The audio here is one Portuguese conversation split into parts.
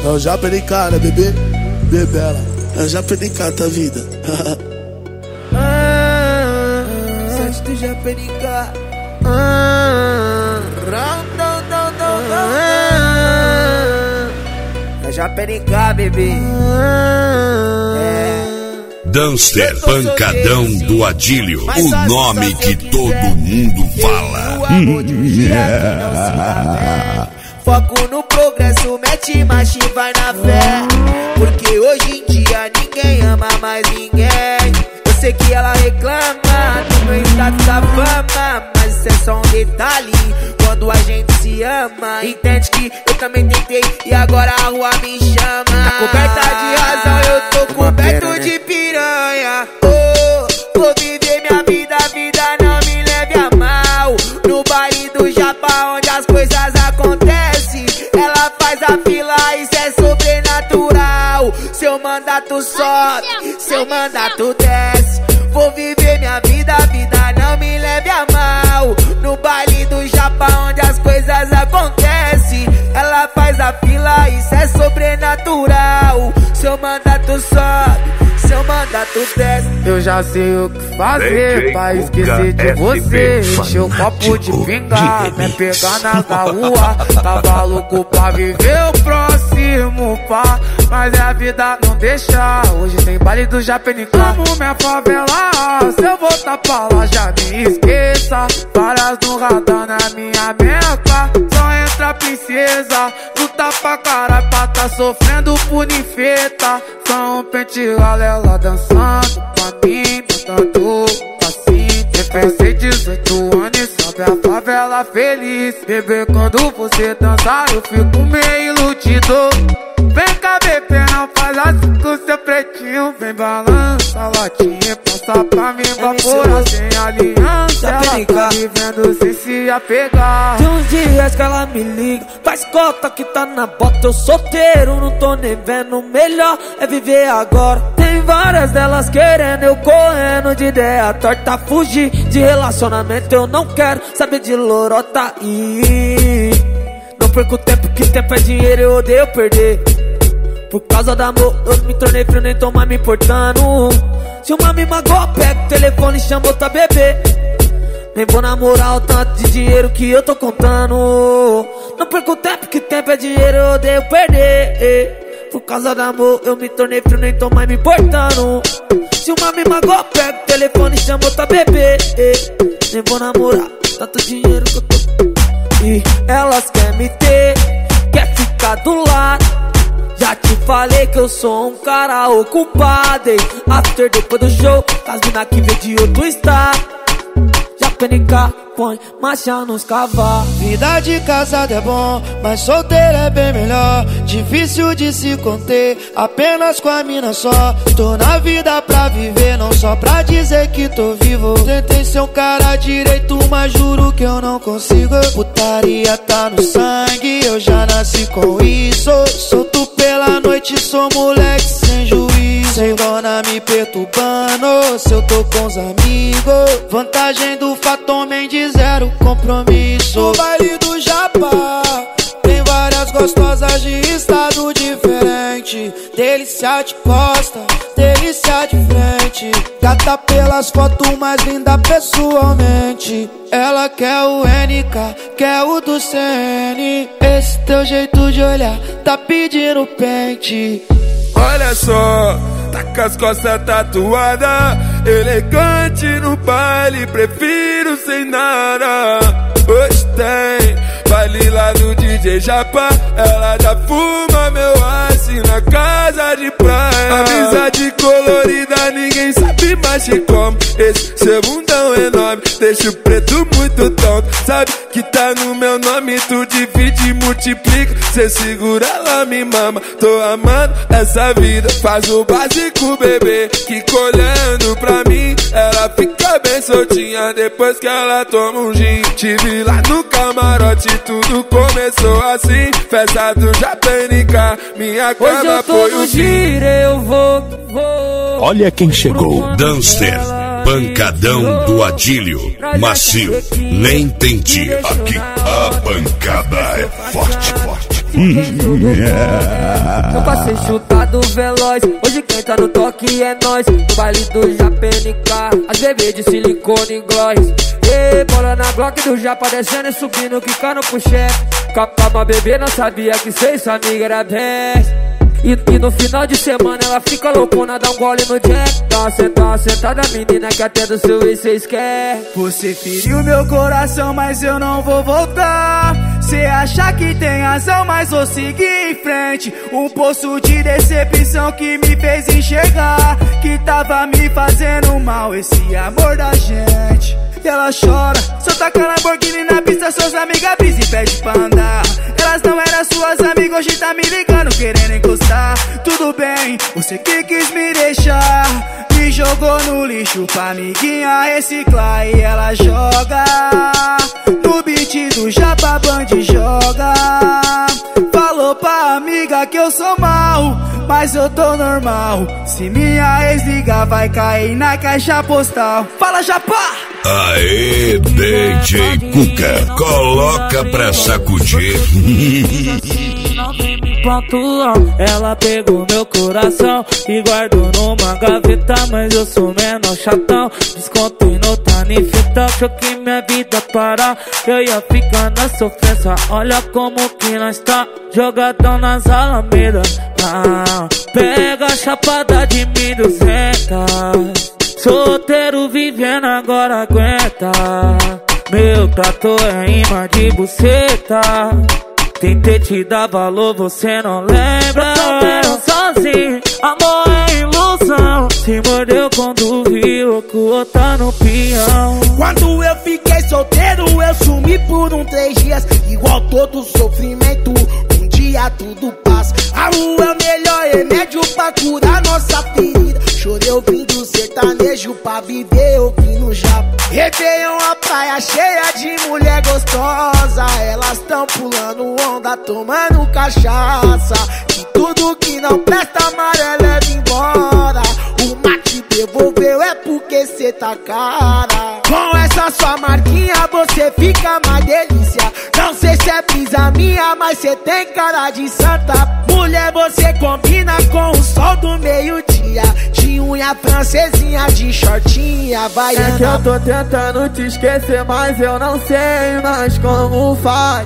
É o Japerica, né, bebê? Bebela. É o Japerica, tá vida. Sete do Japerica. É Japerica, bebê. Danster Pancadão do Adílio, o nome que todo mundo fala. Foco no progresso, mete marcha e vai na fé. Porque hoje em dia ninguém ama mais ninguém. Eu sei que ela reclama do meu status da fama, mas isso é só um detalhe. Quando a gente se ama, entende que eu também tentei e agora a rua me chama. Tá coberta de razão, eu tô coberto de piranha. Oh, vou viver minha vida, a vida não me leve a mal. No baile do Japão, onde as coisas acontecem, ela faz a fila, isso é sobrenatural. Seu mandato sobe, seu mandato desce. Vou viver minha vida, a vida não me leve a mal. No baile do Japão, onde as coisas acontecem, ela faz a fila, isso é sobrenatural. Seu mandato sobe, seu mandato desce. Eu já sei o que fazer pra esquecer de você. Encher o copo de pinga, me pegar na rua. Tava louco pra viver o próximo pá, mas a vida não deixa. Hoje tem baile do Japerica. Amo minha favela, se eu voltar pra lá já me esqueça. Várias no radar na minha meca. Só entra princesa, luta pra caralho pra tá sofrendo por ninfeta. Só um pente ela dançando pra mim, botando assim. Pensei 18 anos e sobe a favela feliz. Bebê, quando você dançar eu fico meio iludido. Vem cá, bebê, não faz assim com seu pretinho. Vem balança a latinha, passa pra mim, vapora sem aliança. Ela tá vivendo sem se apegar. Tem uns dias que ela me liga, faz cota que tá na bota. Eu solteiro, não tô nem vendo. Melhor é viver agora. Tem várias delas querendo, eu correndo de ideia torta. Fugir de relacionamento, eu não quero saber de lorota. Não perco tempo, que tempo é dinheiro, eu odeio perder. Por causa do amor, eu me tornei frio, nem tô mais me importando. Se uma me magoa, pega o telefone e chama outra bebê. Nem vou namorar o tanto de dinheiro que eu tô contando. Não perco tempo, que tempo é dinheiro, eu odeio perder. Por causa do amor, eu me tornei frio, nem tô mais me importando. Se uma me magoa, pega o telefone e chama outra bebê. Nem vou namorar tanto dinheiro que eu tô. E elas querem me ter, quer ficar do lado. Já te falei que eu sou um cara ocupado. After depois do show, as mina que vem de outro estado. Japerica põe marcha nos cavalos. Vida de casado é bom, mas solteiro é bem melhor. Difícil de se conter, apenas com a mina só. Tô na vida pra viver, não só pra dizer que tô vivo. Tentei ser um cara direito, mas juro que eu não consigo. Putaria tá no sangue, eu já nasci com isso. Solto pela noite, sou moleque sem juízo. Sem dona me perturbando, se eu tô com os amigos. Vantagem do fato homem de zero compromisso. No baile do Japá tem várias gostosas de estado diferente. Delícia de costa, delícia de frente. Gata pelas fotos, mais linda pessoalmente. Ela quer o NK, quer o do CN. Esse teu jeito de olhar tá pedindo pente. Olha só, tá com as costas tatuadas, elegante no baile, prefiro sem nada. Hoje tem baile lá do DJ Japa, ela já fuma meu ice na casa de praia. Amizade colorida, ninguém sabe mais de como. Esse seu bundão enorme deixa o preto muito tonto. Sabe que tá no meu nome, tu divide e multiplica. Cê segura, ela me mama, tô amando essa vida. Faz o básico, bebê, que olhando pra mim ela fica bem soltinha depois que ela toma um gin. Tive lá no camarote, tudo começou assim. Festa do Japerica, minha cama foi o giro. Eu vou. Olha quem chegou. Danster Pancadão do Adílio. Macio, nem tente. Aqui a pancada é forte, forte. Eu passei chutado veloz, hoje quem tá no toque é nós. No baile do JPNK, as bebês de silicone e gloss. Ei, bola na Glock do Japa descendo e subindo, quicando pro chefe. Calma, bebê, não sabia que cês sua amiga era best. E no final de semana ela fica loucona, dá um gole no jack. Dá uma sentada menina que até do seu ex cês quer. Você feriu meu coração, mas eu não vou voltar. Cê acha que tem razão, mas vou seguir em frente. Um poço de decepção que me fez enxergar que tava me fazendo mal esse amor da gente. E ela chora, só taca Lamborghini na pista, suas amigas brisa e pede pra andar. Elas não eram suas amigas, hoje tá me ligando, querendo encostar. Tudo bem, você que quis me deixar, me jogou no lixo pra amiguinha reciclar. E ela joga no beat do Japa Band, joga. Falou pra amiga que eu sou mal, mas eu tô normal. Se minha ex ligar, vai cair na caixa postal. Fala, Japa! Aê, DJ Cuca, coloca pra sacudir. Ela pegou meu coração e guardou numa gaveta, mas eu sou menor chatão. Descontei no Tanifita, achou que minha vida parar, eu ia ficar na sofrência. Olha como que nós tá, jogadão nas alamedas. Pega a chapada de 1.200, solteiro vivendo agora aguenta. Meu tatu é imã de buceta, tentei te dar valor, você não lembra. Solteiro sozinho, amor é ilusão. Se mordeu quando viu que o outro tá no peão. Quando eu fiquei solteiro, eu sumi por 3 dias. Igual todo sofrimento, um dia tudo passa. A rua é o melhor remédio pra curar nossa ferida. Chorei ouvindo sertanejo pra viver ouvindo Japa. Réveillon, a praia cheia de mulher gostosa. Elas tão pulando onda, tomando cachaça. E tudo que não presta, amarelo leva embora. O mate devolveu é porque cê tá cara. Com essa sua marquinha você fica mais delícia. Não sei se é brisa minha, mas cê tem cara de santa. Mulher, você combina com o sol do meio-dia, de unha francesinha, de shortinha, vai. É que eu tô tentando te esquecer, mas eu não sei mais como faz.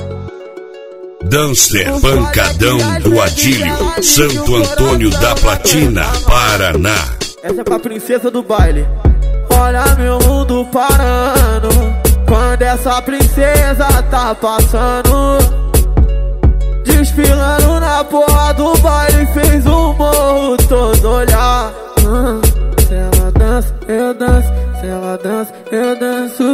Dancer Pancadão do Adílio, Santo Antônio da Platina, Paraná. Essa é pra princesa do baile. Olha meu mundo parando quando essa princesa tá passando, desfilando na porra do baile, fez o morro todo olhar. Se ela dança, eu danço. Se ela dança, eu danço.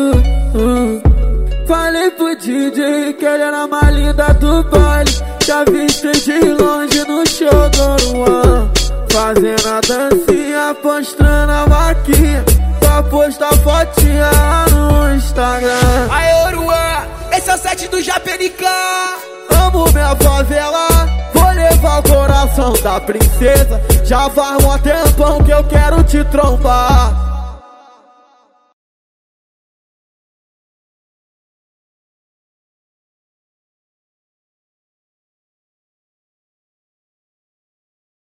Falei pro DJ que ele era a mais linda do baile. Já viste de longe no show do Luan, fazendo a dancinha, postando a maquinha pra postar fotinha no Instagram. Aê, Oruan, esse é o set do JPNK. Amo minha favela, vou levar o coração da princesa. Já faz um tempão que eu quero te trombar.